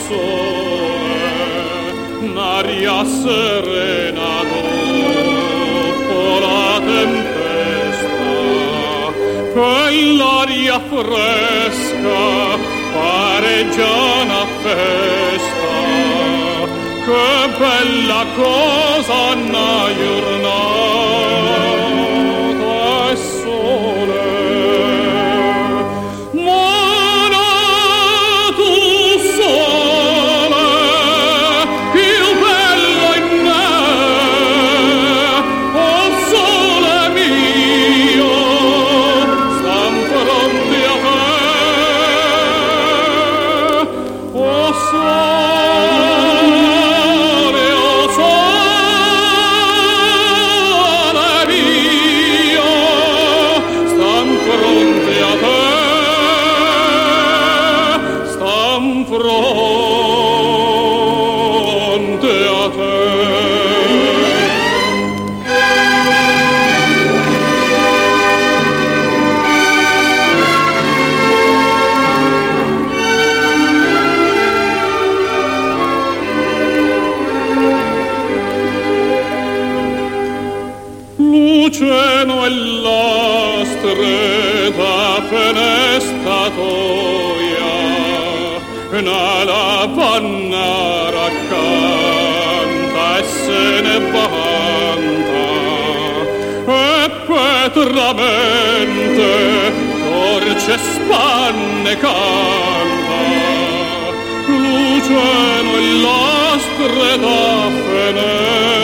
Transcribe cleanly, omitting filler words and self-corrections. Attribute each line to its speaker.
Speaker 1: sole, un'aria serena dopo la tempesta, quell'aria fresca pare già una festa, che bella cosa una giornata e sole. Luceno e lastre da fenestatoia, una lavanna raccanta e se ne vanta, e petramente torce spanne canta. Luceno e lastre da fenestatoia,